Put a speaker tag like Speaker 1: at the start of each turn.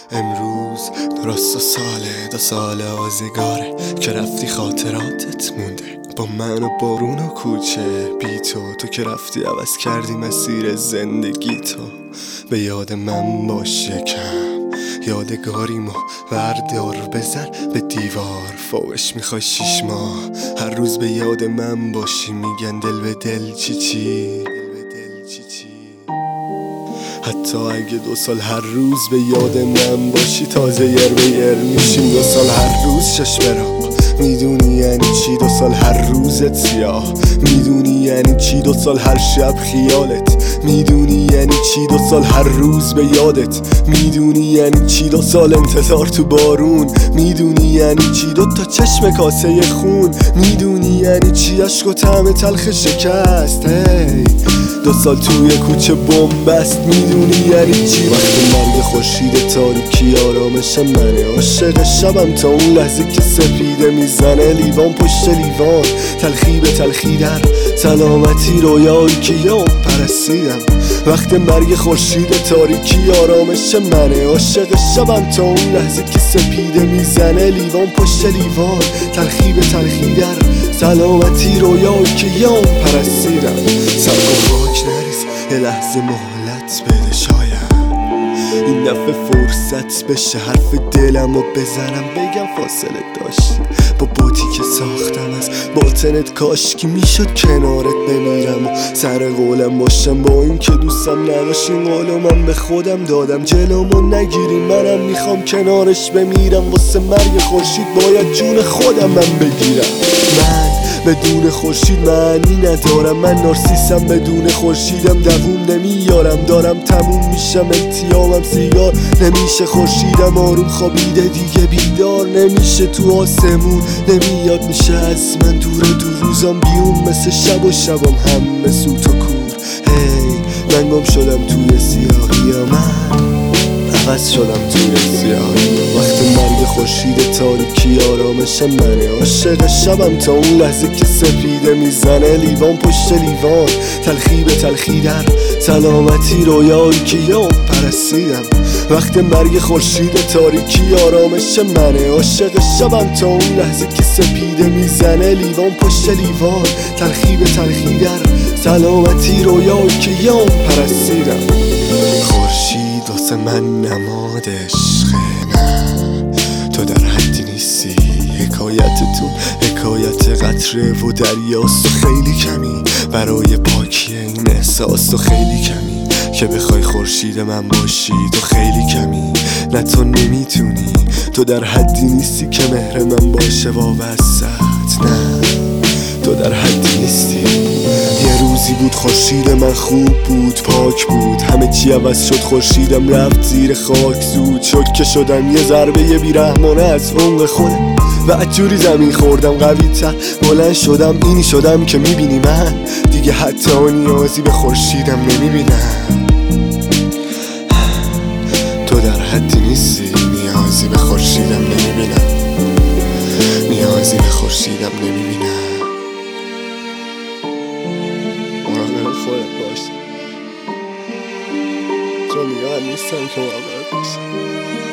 Speaker 1: امروز درست دو سال آزگاره که رفتی خاطراتت مونده با من و بارون و کوچه بی تو که رفتی عوض کردی مسیر زندگی تو. به یاد من باش یکم یادگاریمو وردار بزن به دیوار فوقش میخوای 6 ماه هر روز به یاد من باشی میگن دل به دل چی حتی اگه 2 سال هر روز به یاد من باشی تازه یر میشیم 2 سال هر روز چشم را میدونی یعنی چی 2 سال هر روزت سیاه میدونی یعنی چی 2 سال هر شب خیالت میدونی یعنی چی 2 سال هر روز به یادت میدونی یعنی چی 2 سال انتظار تو بارون میدونی یعنی چی 2 تا چشم کاسه خون میدونی یعنی چی عشق و طعم تلخ شکست 2 سال توی کوچه بنبست میدونی یعنی چی وقتی مرگ خورشید تاریکی آرامش منه عاشق شبم تا اون لحظه که سپیده میزنه لیوان پشت لیوان تلخی به تلخی در سلامتی رویایی که یام پرستیدم وقت مرگ خورشید تاریکی آرامش منه عاشق شبم تا اون لحظه که سپیده میزنه لیوان پشت لیوان تلخی به تلخی در سلامتی رویایی که یام پرستیدم یه لحظه مهلت بده شاید این دفعه فرصت بشه حرف دلم و بزنم بگم فاصله داشتی با بوتی که ساختم از باطنت کاشکی میشد کنارت بمیرم و سر قولم باشم با این که دوستم نداشتین قولو من به خودم دادم جلومو نگیری منم میخوام کنارش بمیرم واسه مرگ خورشید باید جون خودم من بگیرم من بدون خورشید معنی ندارم من نارسیسم بدون خورشیدم دووم نمیارم دارم تموم میشم التیامم سیگار نمیشه خورشیدم آروم خوابیده دیگه بیدار نمیشه تو آسمون نمیاد میشه از من دور روزام بیوم مثل شب و شبام همه سوت و کور من گم شدم توی سیاهی من عوض شدم توی سیاهی وقت مرگ خورشید تاریکی آرامش منه عاشق شبم تا اون لحظه که سپیده میزنه لیوان پشت لیوان تلخی به تلخی در سلامتی رویایی که یام پرستیدم وقت مرگ خورشید تاریکی آرامش منه عاشق شبم تا اون لحظه که سپیده میزنه لیوان پشت لیوان تلخی به تلخی در سلامتی رویایی که یام پرستیدم خورشید واسه من نماد عشقه نه تو در حدی نیستی حکایتتون حکایت قطره و دریاست و خیلی کمی برای پاکی این احساس و خیلی کمی که بخوای خورشید من باشی تو خیلی کمی نه تو نمیتونی تو در حدی نیستی که مهر من باشه وابستت نه تو در حدی نیستی یه روزی بود خورشید من خوب بود پاک بود همه چی عوض شد خورشیدم رفت زیر خاک زود شد که شدم یه ضربه یه بیرحمانه از عمق خودم و جوری زمین خوردم قوی تر بلند شدم اینی شدم که میبینی من دیگه حتی نیازی به خورشیدم نمیبینم تو در حدی نیستی نیازی به خورشیدم نمیبینم نیازی به خورشیدم نمیبینم خودت باش چون دیگه هم نیستم که مراقبت باشم